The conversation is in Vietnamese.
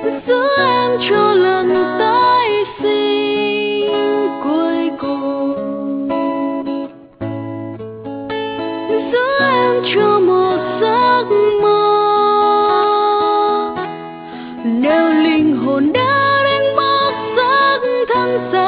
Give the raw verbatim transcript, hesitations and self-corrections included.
giữ em cho lần tái sinh cuối cùng, giữ em cho một giấc mơ. Nếu linh hồn đã đánh mất giấc thân xa